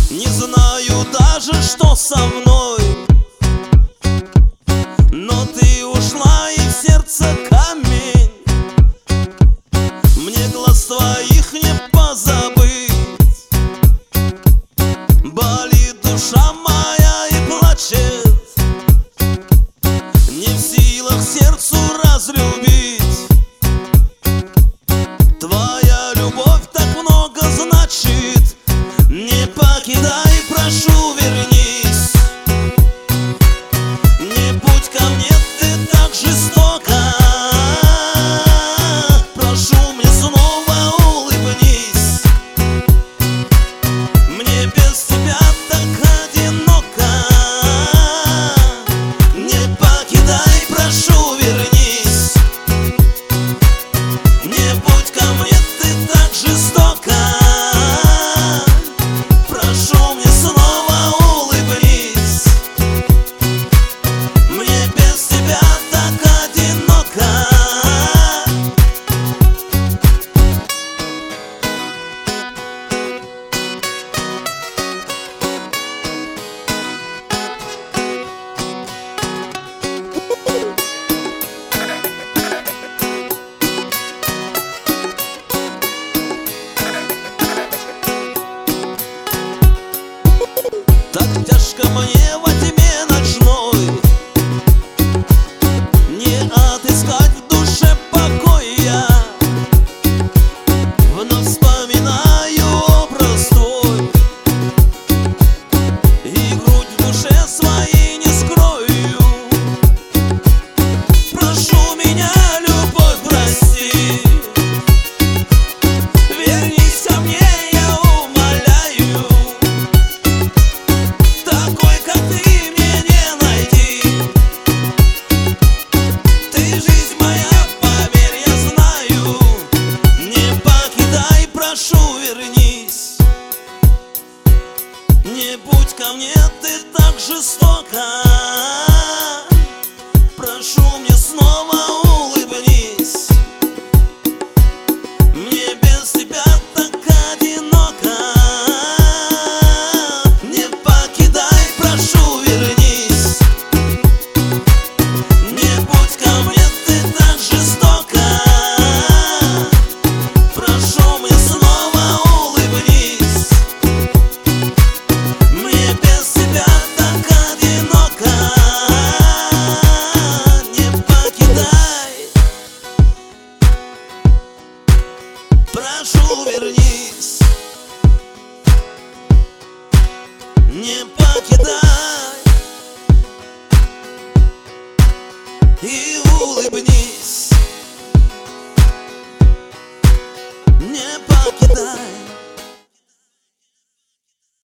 Не знаю даже, что со мной, но ты ушла, и в сердце камень. Мне глаз твоих не позабыть. Болит душа моя и плачет, не в силах сердцу разлюбить. Твоя любовь так много значит. Не покидай, прошу, вернись. Не будь ко мне ты так жестока. Прошу, мне снова улыбнись. Мне без тебя так одиноко. Не покидай, прошу, вернись. Не будь ко мне ты так жестока. Прошу, мне снова улыбнись. Мне без тебя так одиноко. Так тяжко мне во тьме ночной не отыскать в душе покоя. Вновь вспоминаю образ твой, и грудь в душе своей не скрою. Прошу меня, любовь, прости. Вернись ко мне, я умоляю. Такой, как ты, мне не найти. Ты жизнь моя, поверь, я знаю. Не покидай, прошу, вернись. Не будь ко мне ты так жестока. Прошу, мне снова улыбнись. Мне без тебя так одиноко. Не покидай, прошу, вернись. Не будь ко мне ты так жестока. Прошу, мне снова улыбнись. Мне без тебя так одиноко. Не покидай. Прошу, вернись. Не покидай. И